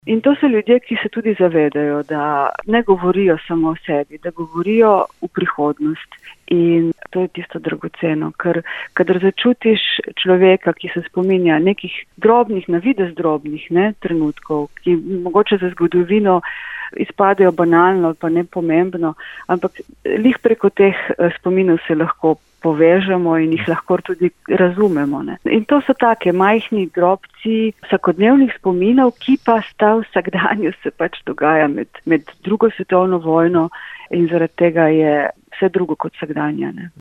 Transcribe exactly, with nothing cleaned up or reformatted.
In to so ljudje, ki se tudi zavedajo, da ne govorijo samo o sebi, da govorijo v prihodnost. In to je tisto dragoceno, ker kadar začutiš človeka, ki se spominja nekih drobnih, na videz drobnih ne, trenutkov, ki mogoče za zgodovino izpadejo banalno pa nepomembno, ampak lih preko teh spominov se lahko povežemo in jih lahko tudi razumemo. Ne. In to so take majhni drobci vsakodnevnih spominov, ki pa sta vsakdanju se pač dogaja med, med drugo svetovno vojno in zaradi tega je vse drugo kot vsakdanja. Ne.